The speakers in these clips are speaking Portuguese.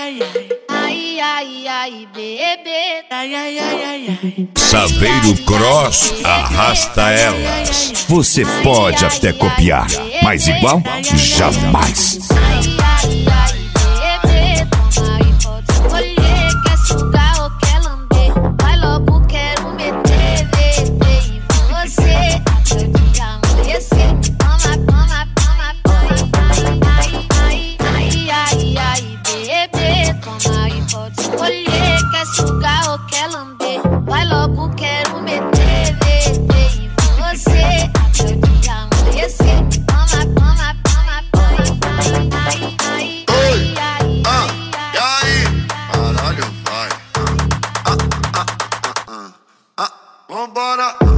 Ai, ai, ai, bebê. Ai, ai, ai, ai, ai. Saveiro Cross arrasta elas. Você pode até copiar, mas igual, jamais. Ai, ai, ai, bebê. Toma aí, pode escolher. Quer sugar ou quer lamber? Vai logo, quero meter em você. Até o dia amanhecer. Toma, toma, toma, toma. Ai, ai, ai, ai, ai, bebê. Toma aí, pode escolher. Quer sugar ou quer lamber? Vai logo, quero meter em você. Até o dia amanhecer. Toma, toma, toma, toma. Ai, ai, ai, ai, ai, ai. E aí? Caralho, vai. Vambora.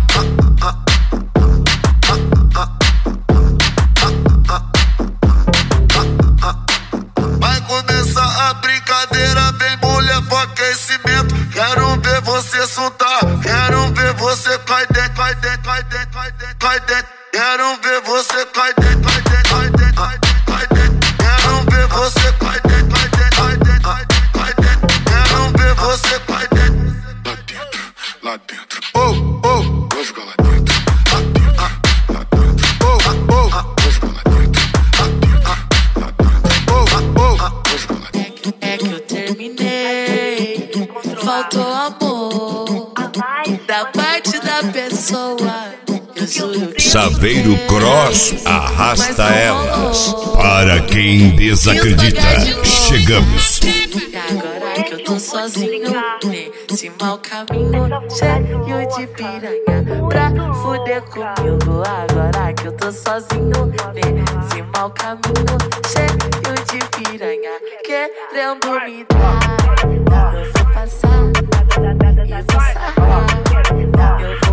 Vai começar a brincadeira, vem mulher pro aquecimento. Quero ver você soltar, quero ver você cai dentro, cai dentro, cai dentro, cai dentro, cai dentro. Quero ver você cai dentro, cai dentro, cai dentro, cai dentro, cai dentro. Quero ver você cai dentro, cai dentro, cai dentro, cai dentro, cai dentro. Quero ver você cai dentro. Lá dentro, lá dentro. Oh, oh, vou jogar lá dentro. Lá dentro, lá dentro. Oh, oh, vou jogar lá dentro. Lá dentro, lá dentro. Oh, oh, vou jogar lá dentro. É que eu terminei, faltou amor da parte da pessoa. Eu juro que Saveiro Cross arrasta elas. Para quem desacredita, chegamos. E agora que eu tô sozinho nesse mau caminho, cheio de piranha pra fuder comigo. Agora que eu tô sozinho nesse mau caminho, cheio de piranha querendo me dar. Eu vou passar e vou sarrar. Eu vou